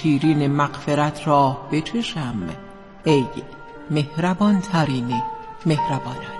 شیرین مغفرت را بچشم، ای مهربان ترین مهربانان.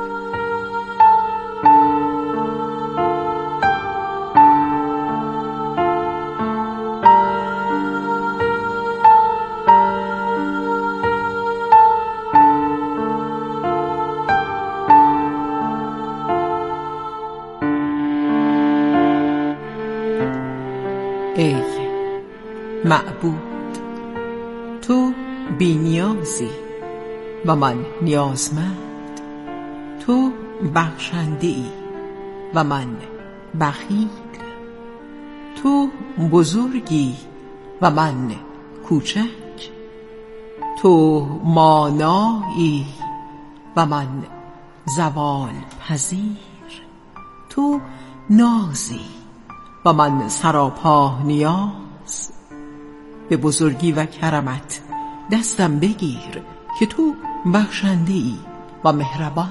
ای معبود، تو بی‌نیازی و من نیازمند، تو بخشنده‌ای و من بخیل، تو بزرگی و من کوچک، تو مانایی و من زوال پذیر، تو نازی و من سراپا نیاز. به بزرگی و کرمت دستم بگیر که تو بخشنده‌ای و مهربان.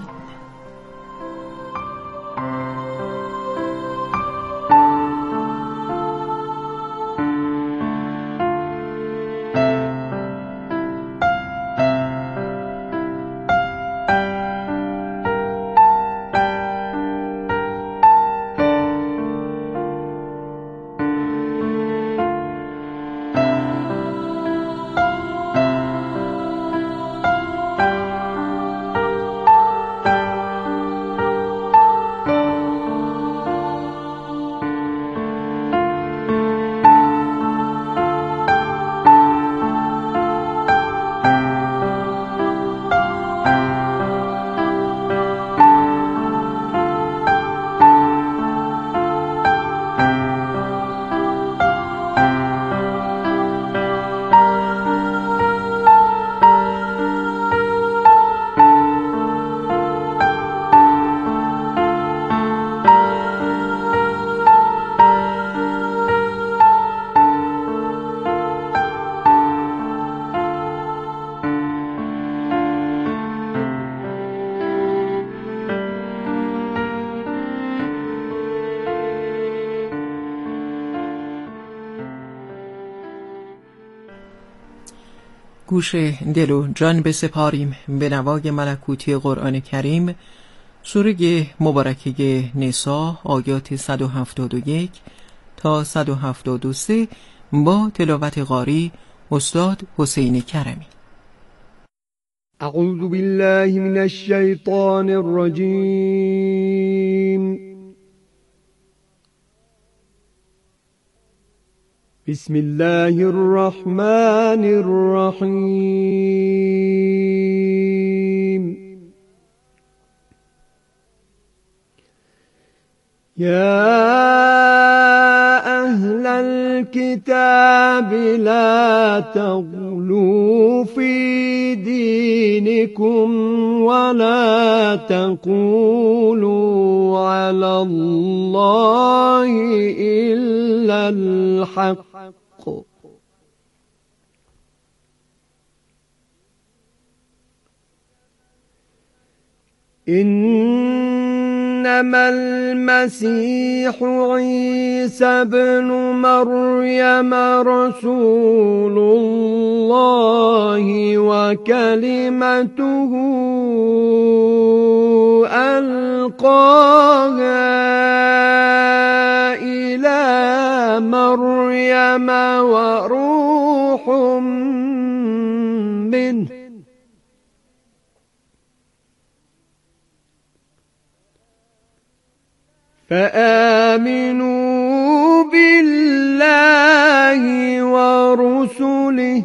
گوش دل و جان بسپاریم به نوای ملکوتی قرآن کریم، سوره مبارکه نساء آیات 171 تا 173 با تلاوت قاری استاد حسین کرمی. اعوذ بالله من الشیطان الرجیم. بسم الله الرحمن الرحیم. یا اهل الكتاب لا تغلوا في دينكم ولا تقولوا على الله إلا الحق إنما المسيح عيسى ابن مريم رسول الله وكلمته ألقاها إلى مريم وروح منه فآمنوا بالله ورسله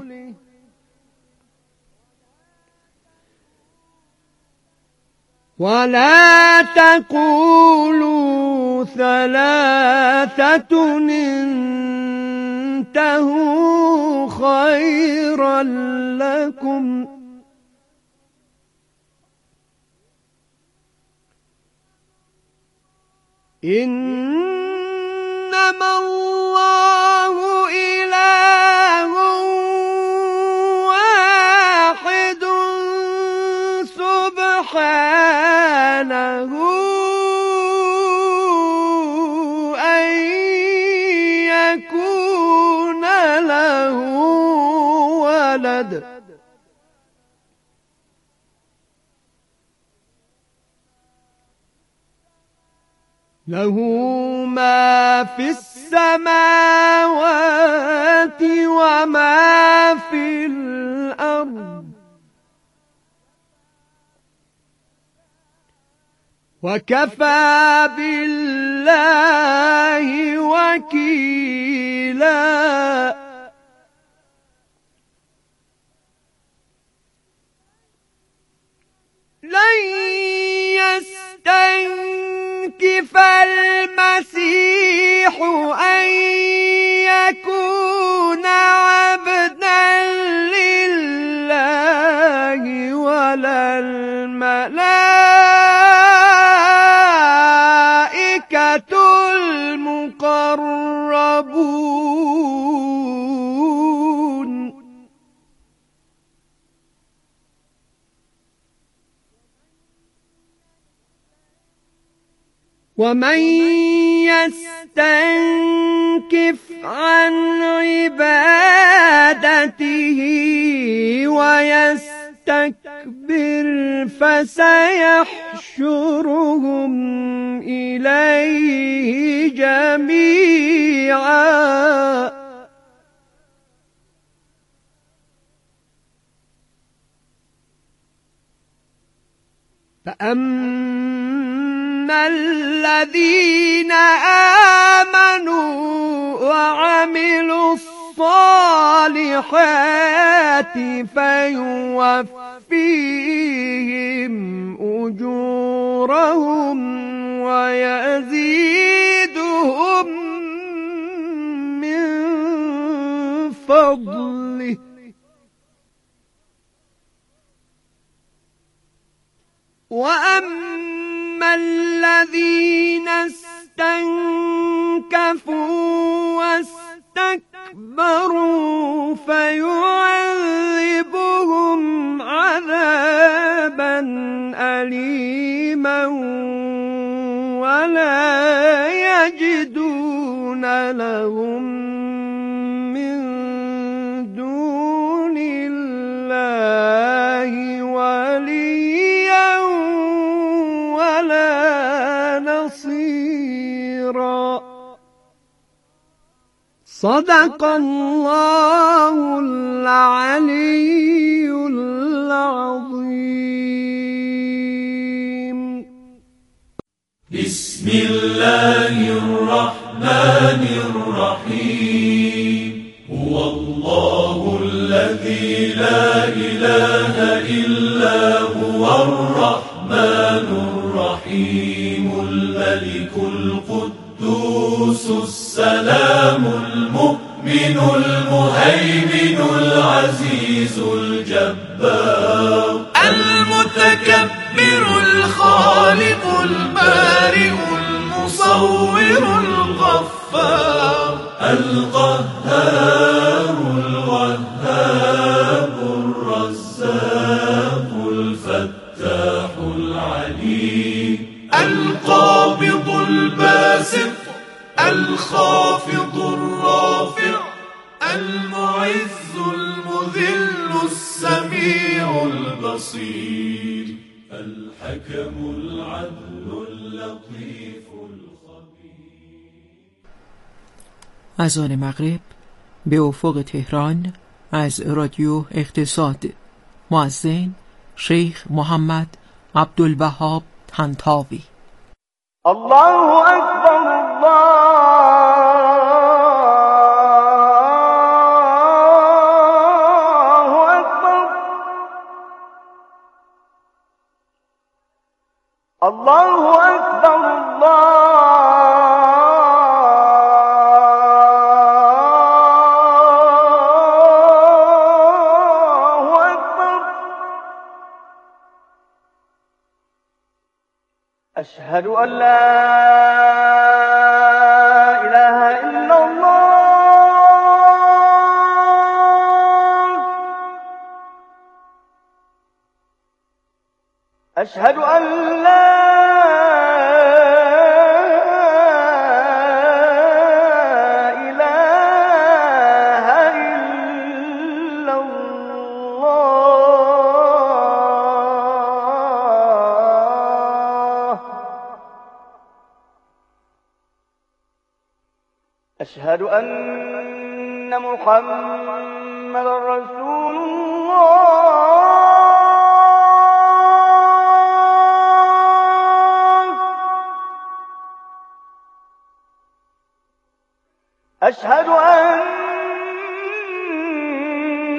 ولا تقولوا ثلاثة انتهوا خيرا لكم إنما الله إله واحد سبحانه أن يكون له ولد له ما في السماوات وما في الأرض وكفى بالله وكيلا لن يستنكف المسيح أن يكون عبدا لله ولا الملائكة المقربون ومن يستنكف عن عبادته ويستكبر فسيحشرهم إليه جميعا فأما الذين آمنوا وعملوا الصالحات فيوفيهم أجورهم ويزيدهم من فضله وأما الذين استنكفوا واستكبروا فيعذبهم عذابا أليما ولا يجدون لهم من دون الله وليا ولا نصيرا صدق الله العلي العظيم. بسم الله الرحمن الرحيم. هو الله الذي لا إله إلا هو الرحمن الرحيم الملك القدوس السلام المؤمن المهيمن العزيز الجبار المتكبر الخالق البارئ المصور الغفار القهار الوهاب الرزاق الفتاح العليم القابض الباسط الخافض الرافع المعز المذل السميع البصير الحكم العدل اللطيف الخبير. اذان مغرب به افق تهران از رادیو اقتصاد. مؤذن شیخ محمد عبدالوهاب طنطاوی. الله أكبر الله أكبر الله أكبر الله أكبر. أشهد أن لا إله إلا الله. أشهد أن لا إله إلا الله. أشهد أن محمد رسول الله. أشهد أن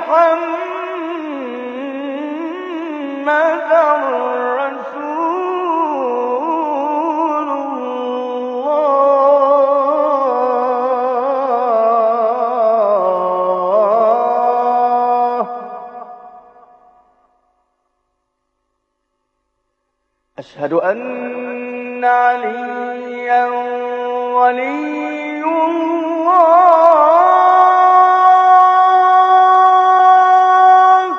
محمد رسول الله. أشهد أن عليا ولي الله.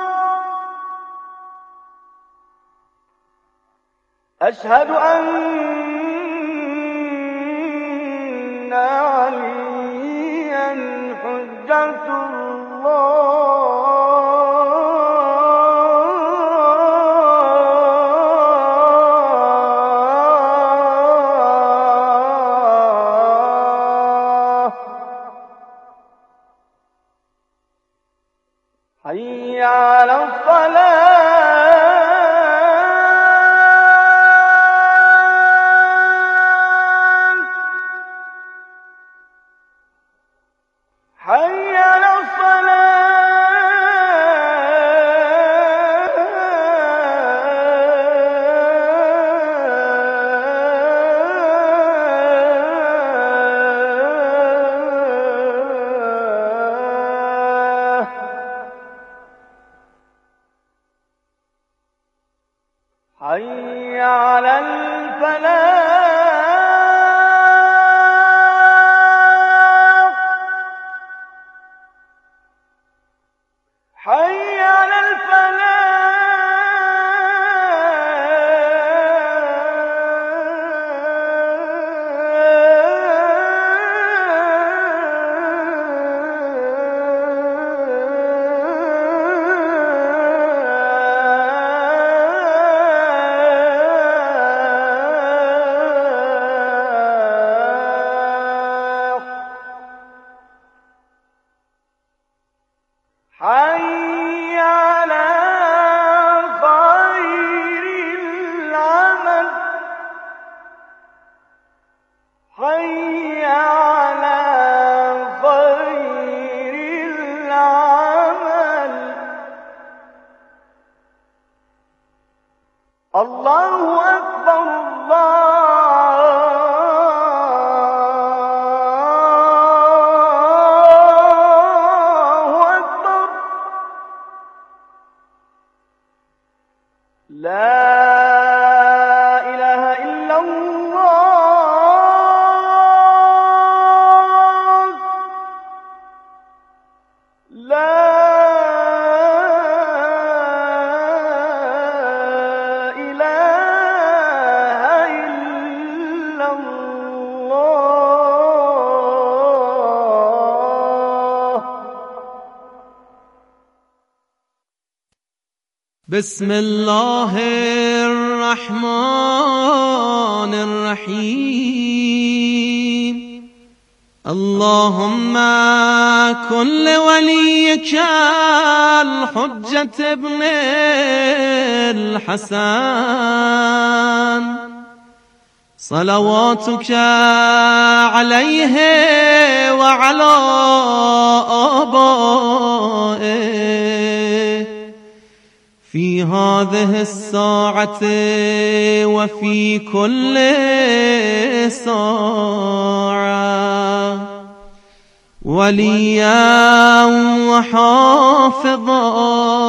أشهد أن عليا حجة الله. حي على الصلاة. حي على الصلاة. حي على الفلاح. حي على الفلاح. حي على خير العمل. حي على خير العمل. الله أكبر الله أكبر. لا إله إلا الله. لا إله إلا الله. بسم الله الرحمن الرحيم. اللهم كن لوليك الحجة ابن الحسن صلواتك عليه وعلى آبائه في هذه الساعة وفي كل ساعة وليا وحافظا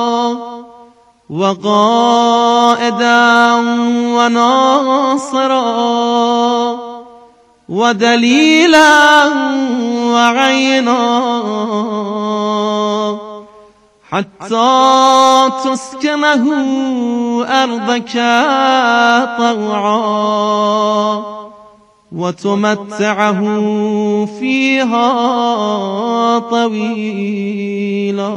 وقائدا وناصرا ودليلا وعينا حتى تسكنه أرضك طوعا وتمتعه فيها طويلا.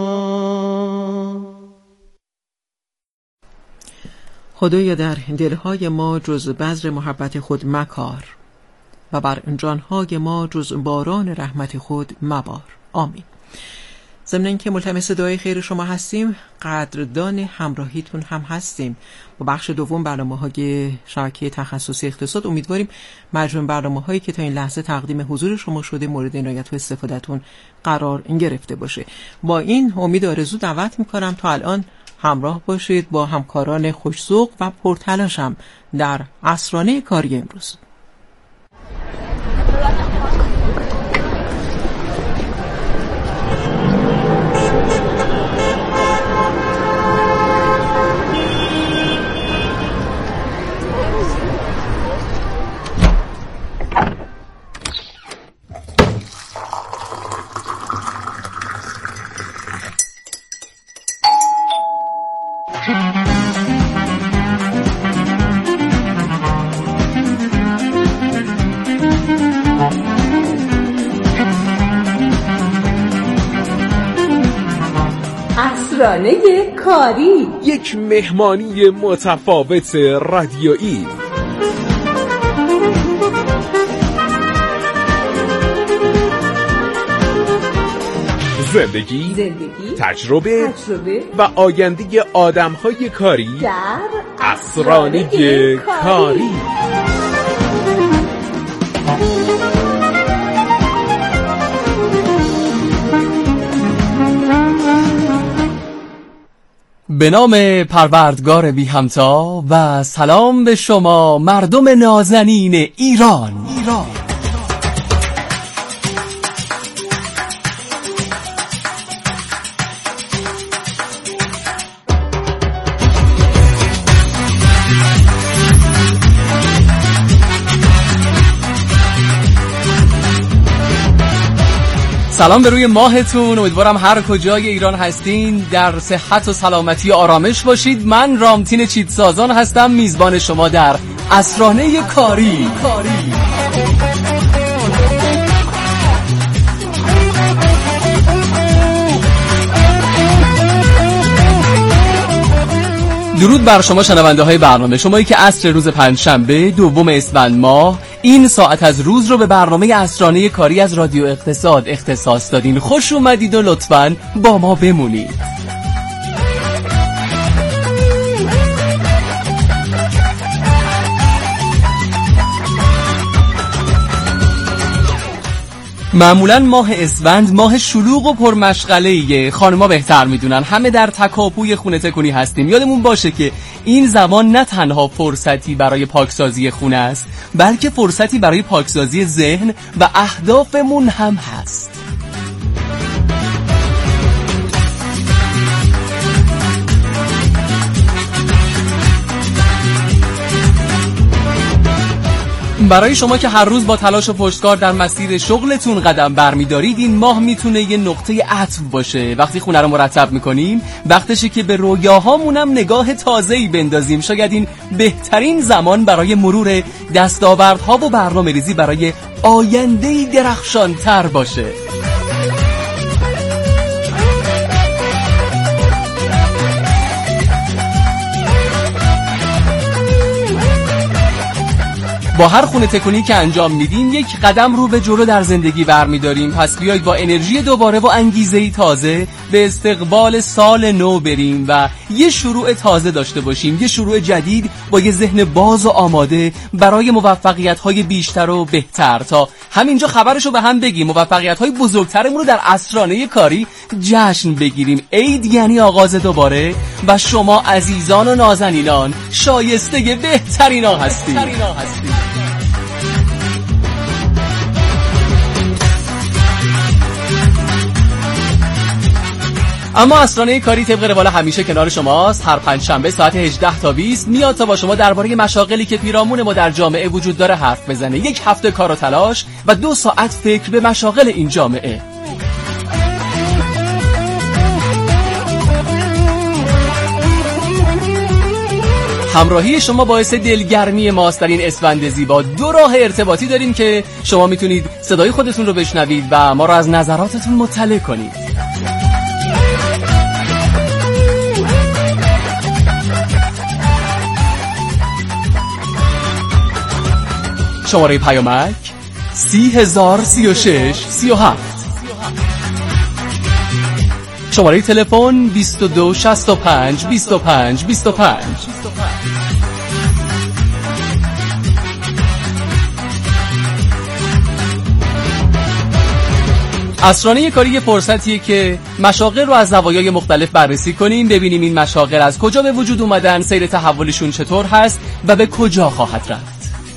خدایا در دلهای ما جز بذر محبت خود مکار و بر جانهای ما جز باران رحمت خود مبار. آمین. ضمن اینکه ملتمس دعای خیر شما هستیم، قدردان همراهیتون هم هستیم. با بخش دوم برنامه‌های شبکه تخصصی اقتصاد امیدواریم مجموع برنامه‌هایی که تا این لحظه تقدیم حضور شما شده مورد عنایت و استفادهتون قرار گرفته باشه. با این امید آرزو دعوت می‌کنم تا الان همراه باشید با همکاران خوش‌ذوق و پرتلاشم در عصرانه کاری امروز. عصرانه کاری، یک مهمانی متفاوت رادیویی. زندگی، تجربه و آینده آدم‌های کاری در عصرانه کاری. به نام پروردگار بی همتا و سلام به شما مردم نازنین ایران. سلام به روی ماهتون. امیدوارم هر کجای ایران هستین در صحت و سلامتی و آرامش باشید. من رامتین چیتسازان هستم، میزبان شما در عصرانه کاری. درود بر شما شنونده های برنامه، شمایی که عصر روز پنجشنبه 2 اسفند ماه این ساعت از روز رو به برنامه عصرانه کاری از رادیو اقتصاد اختصاص دادین. خوش اومدید و لطفاً با ما بمونید. معمولا ماه اسفند ماه شلوغ و پرمشغله‌ایه. خانم‌ها بهتر میدونن، همه در تکاپوی خونه تکونی هستیم. یادمون باشه که این زمان نه تنها فرصتی برای پاکسازی خونه است، بلکه فرصتی برای پاکسازی ذهن و اهدافمون هم هست. برای شما که هر روز با تلاش و پشتکار در مسیر شغلتون قدم برمی‌دارید، این ماه میتونه یه نقطه عطف باشه. وقتی خونه رو مرتب میکنیم، وقتشه که به رویاهامون هم نگاه تازه‌ای بندازیم. شاید این بهترین زمان برای مرور دستاوردها و برنامه‌ریزی برای آینده‌ای درخشان‌تر باشه. با هر خونه تکونی که انجام میدیم یک قدم رو به جلو در زندگی برمی‌داریم. پس بیایید با انرژی دوباره و انگیزه‌ای تازه به استقبال سال نو بریم و یه شروع تازه داشته باشیم، یه شروع جدید با یه ذهن باز و آماده برای موفقیت‌های بیشتر و بهتر. تا همینجا خبرشو به هم بگیم، موفقیت‌های بزرگترمون رو در عصرانه کاری جشن بگیریم. عید یعنی آغاز دوباره و شما عزیزان و نازنینان شایسته بهترینا هستید. اما عصرانه کاری طبق روال همیشه کنار شماست. هر پنجشنبه ساعت 18 تا 20 میاد تا با شما درباره مشاغلی که پیرامون ما در جامعه وجود داره حرف بزنه. یک هفته کار و تلاش و 2 ساعت فکر به مشاغل این جامعه. همراهی شما باعث دلگرمی ماست در این اسفند زیبا. 2 راه ارتباطی داریم که شما میتونید صدای خودتون رو بشنوید و ما رو از نظراتتون مطلع کنید. شماره پیامک 3036 37. شماره تلفن 22 65 25 25. اسرانه کاری فرصتیه که مشاغل رو از زوایای مختلف بررسی کنیم، ببینیم این مشاغل از کجا به وجود اومدن، سیر تحولشون چطور هست و به کجا خواهد رفت.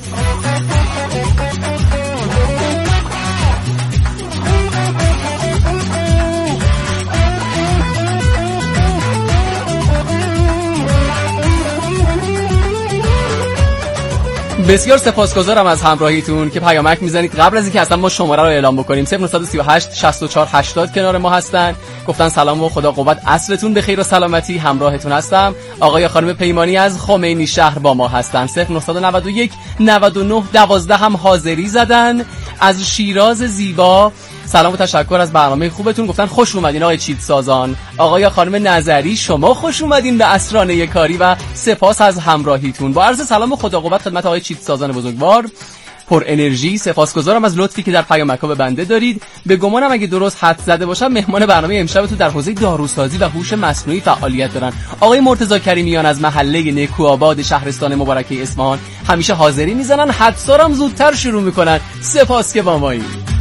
بسیار سپاسگزارم از همراهیتون که پیامک میزنید. قبل از اینکه اصلا ما شماره رو اعلام بکنیم 0938 64 80 کنار ما هستن، گفتن سلام و خدا قوت، عصرتون به خیر و سلامتی، همراهتون هستم. آقای خانم پیمانی از خمینی شهر با ما هستن. 0991 99 12 هم حاضری زدن. از شیراز زیبا سلام و تشکر از برنامه خوبتون، گفتن خوش اومدین آقای چیتسازان. آقای خانم نظری شما خوش اومدین به اسرانه کاری و سپاس از همراهیتون. با عرض سلام و خدا قوت خدمت آقای چیتسازان بزرگوار پر انرژی، سپاسگزارم از لطفی که در پیامک‌ها به بنده دارید. به گمانم اگه درست حد زده باشم مهمان برنامه امشبتون در حوزه داروسازی و هوش مصنوعی فعالیت دارن. آقای مرتضی کریمیان از محله نکوآباد شهرستان مبارکه اصفهان همیشه حاضری میزنن، حدسارم زودتر شروع میکنن. سپاس که با مایید.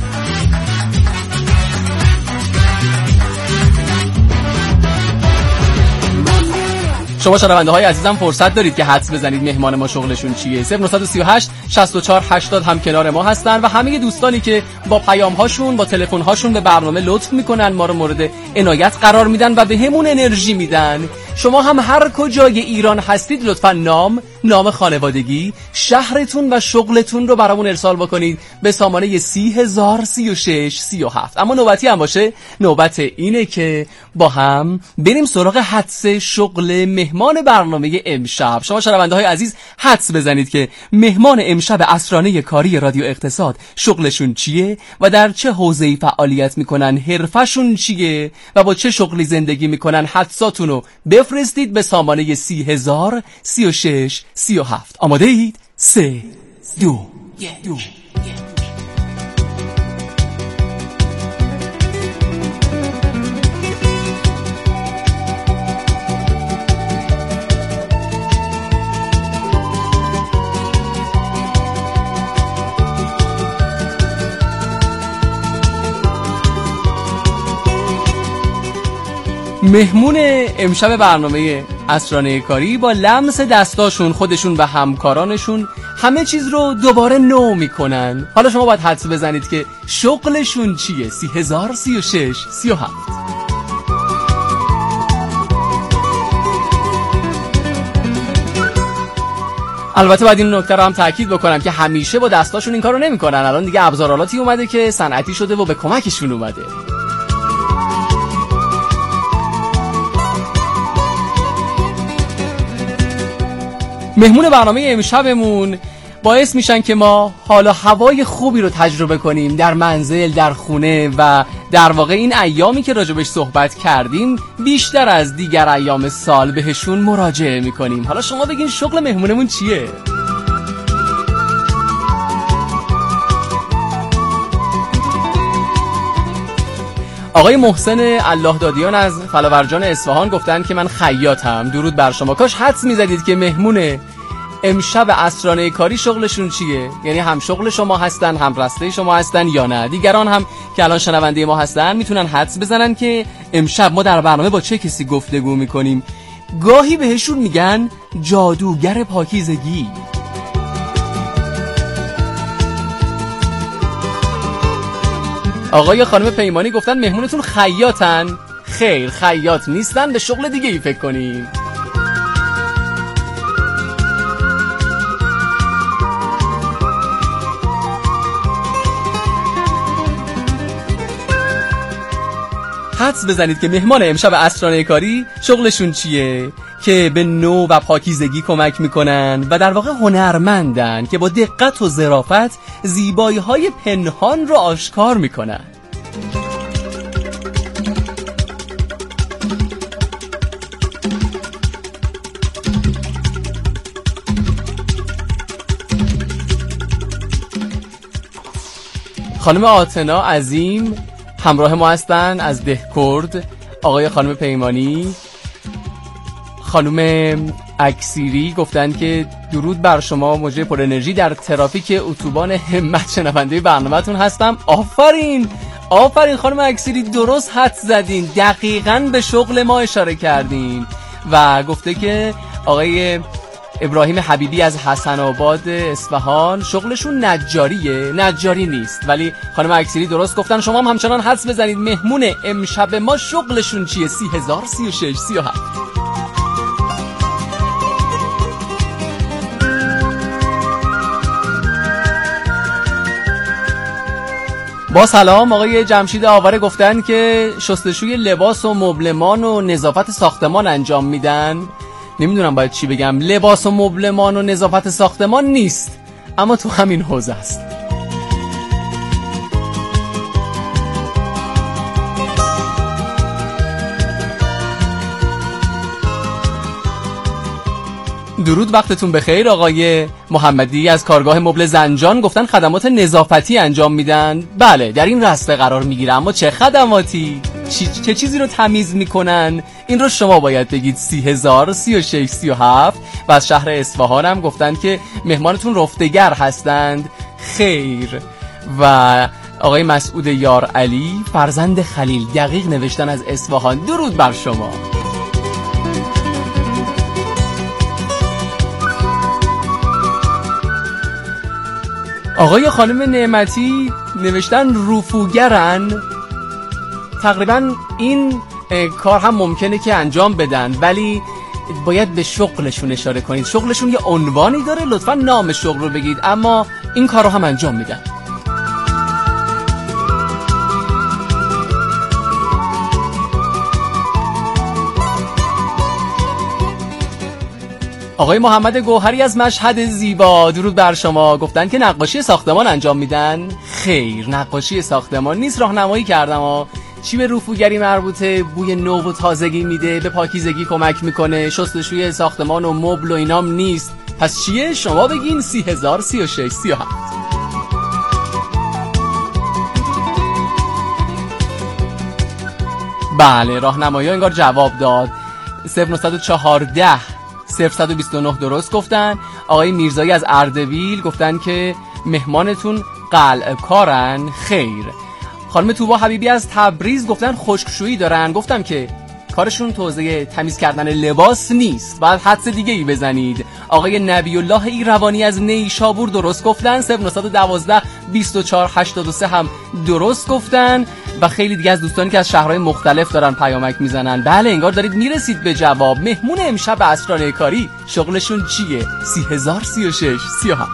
شما شنونده‌های عزیزم فرصت دارید که حدس بزنید مهمان ما شغلشون چیه. 0938 64 80 هم کنار ما هستن و همه دوستانی که با پیام‌هاشون با تلفن‌هاشون به برنامه لطف میکنن، ما رو مورد عنایت قرار میدن و به همون انرژی میدن. شما هم هر کجای ایران هستید لطفاً نام خانوادگی، شهرتون و شغلتون رو برامون ارسال بکنید به سامانه 3036 37. اما نوبتی هم باشه، نوبت اینه که با هم بریم سراغ حدس شغل مهمان برنامه امشب. شما شنونده‌های عزیز حدس بزنید که مهمان امشب اسرانه کاری رادیو اقتصاد شغلشون چیه و در چه حوزه‌ای فعالیت میکنن، حرفشون چیه و با چه شغلی زندگی میکنن. حدساتون رو بفرستید به سامانه 3036 37. آماده اید؟ 3 2 1. مهمون امشب برنامه اسرانه کاری با لمس دستاشون خودشون و همکارانشون همه چیز رو دوباره نو میکنن. حالا شما باید حدس بزنید که شغلشون چیه. 3036 37. البته باید این نکته رو هم تاکید بکنم که همیشه با دستاشون این کارو نمیکنن. الان دیگه ابزارالاتی اومده که صنعتی شده و به کمکشون اومده. مهمون برنامه امشبمون باعث میشن که ما حالا هوای خوبی رو تجربه کنیم در منزل، در خونه و در واقع این ایامی که راجبش صحبت کردیم بیشتر از دیگر ایام سال بهشون مراجعه میکنیم. حالا شما بگین شغل مهمونمون چیه؟ آقای محسن الله دادیان از فلاورجان اصفهان گفتن که من خیاطم. درود بر شما. کاش حدس میزدید که مهمون امشب اسرانه کاری شغلشون چیه، یعنی هم شغل شما هستن هم رسته شما هستن یا نه. دیگران هم که الان شنونده ما هستن میتونن حدس بزنن که امشب ما در برنامه با چه کسی گفتگو میکنیم. گاهی بهشون میگن جادوگر پاکیزگی. آقای خانم پیمانی گفتن مهمونتون خیاطن. خیر، خیاط نیستن، به شغل دیگه ای فکر کنین. حدس بزنید که مهمان امشب اسرانه کاری شغلشون چیه که به نو و پاکیزگی کمک میکنن و در واقع هنرمندن که با دقت و ظرافت زیبایی‌های پنهان رو آشکار میکنن. خانم آتنا عظیم همراه ما هستن از دهکرد، آقای خانم پیمانی، خانم اکسیری گفتن که درود بر شما موجه پر انرژی در ترافیک اتوبان همت، شنونده برنامه‌تون هستم. آفرین خانم اکسیری، درست حد زدین، دقیقاً به شغل ما اشاره کردین. و گفته که آقای ابراهیم حبیبی از حسن آباد اصفهان شغلشون نجاری نیست، ولی خانم اکسیری درست گفتن. شما هم همچنان حدس بزنید مهمون امشب ما شغلشون چیه؟ 30,000 36 37. با سلام، آقای جمشید آواره گفتن که شستشوی لباس و مبلمان و نظافت ساختمان انجام میدن. نمیدونم باید چی بگم، لباس و مبلمان و نظافت ساختمان نیست، اما تو همین حوزه است. درود، وقتتون بخیر. آقای محمدی از کارگاه مبل زنجان گفتن خدمات نظافتی انجام میدن. بله، در این رسته قرار میگیره، اما چه خدماتی؟ چه چیزی رو تمیز میکنن؟ این رو شما باید بگید. 30,000 36 37. و از شهر اصفهان هم گفتن که مهمانتون رفتگر هستند. خیر. و آقای مسعود یار علی فرزند خلیل دقیق نوشتن از اصفهان. درود بر شما. آقای خانم نعمتی نوشتن رفوگرن. تقریبا این کار هم ممکنه که انجام بدن، ولی باید به شغلشون اشاره کنید. شغلشون یه عنوانی داره، لطفا نام شغل رو بگید، اما این کار رو هم انجام میدن. آقای محمد گوهری از مشهد زیبا درود بر شما گفتن که نقاشی ساختمان انجام میدن. خیر، نقاشی ساختمان نیست، راهنمایی کردم. چی به رفوگری مربوطه؟ بوی نو و تازگی میده، به پاکیزگی کمک میکنه، شستشوی ساختمان و مبل و اینام نیست. پس چیه؟ شما بگین. 30,000 36 37. بله، راهنمایی انگار جواب داد. 0914 0129 درست گفتن. آقای میرزایی از اردبیل گفتن که مهمانتون قلعه کارن. خیر. خانم توبا حبیبی از تبریز گفتن خشکشویی دارن. گفتم که کارشون توزیع تمیز کردن لباس نیست، باید حدس دیگه ای بزنید. آقای نبی الله ایروانی از نیشابور درست گفتن. 0912 24 83 هم درست گفتن. و خیلی دیگه از دوستانی که از شهرهای مختلف دارن پیامک میزنن. بله، انگار دارید میرسید به جواب. مهمون امشب اسرار کاری شغلشون چیه؟ 30,000 36 37.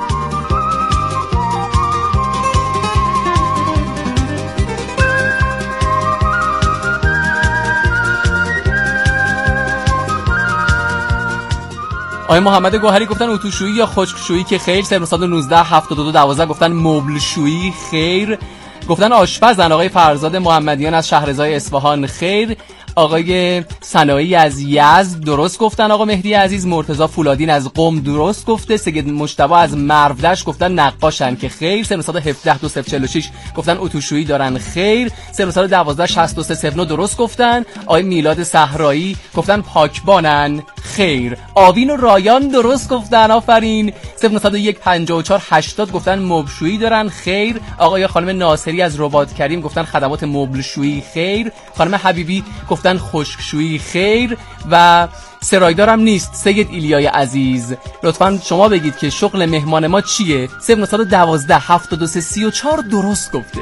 آقای محمد گوهری گفتن اتوشویی یا خشکشویی که خیر. 0919 72 12 گفتن مبل شویی. خیر. گفتن آشپزن. آقای فرزاد محمدیان از شهرزای اصفهان. خیر. آقای صناعی از یزد درست گفتن. آقا مهدی عزیز مرتضی فولادین از قم درست گفته. سید مجتبی از مرودشت گفتن نقاشن که خیر. 0917 2046 گفتن اتوشویی دارن. خیر. 0912 6309 درست گفتن. آقای میلاد صحرایی گفتن پاکبانن. خیر. آوین و رایان درست گفتن. آفرین. 0901 54 80 گفتن مبلشویی دارن. خیر. آقای خانم ناصری از رباط کریم گفتن خدمات مبلشویی. خیر. خانم حبیبی گفتن خشکشویی. خیر. و سرایدارم نیست. سید ایلیای عزیز لطفاً شما بگید که شغل مهمان ما چیه؟ 0912 73 34 درست گفته.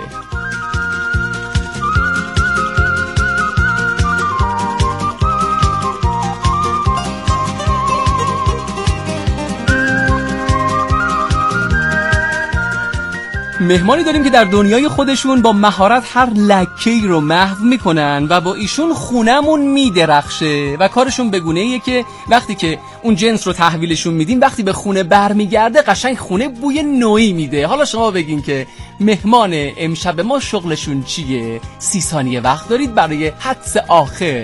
مهمانی داریم که در دنیای خودشون با مهارت هر لکه‌ای رو محو میکنن و با ایشون خونمون میدرخشه و کارشون بگونه‌ایه که وقتی که اون جنس رو تحویلشون میدیم، وقتی به خونه برمیگرده قشنگ خونه بوی نوئی میده. حالا شما بگین که مهمان امشب ما شغلشون چیه؟ 30 ثانیه وقت دارید برای حدس آخر.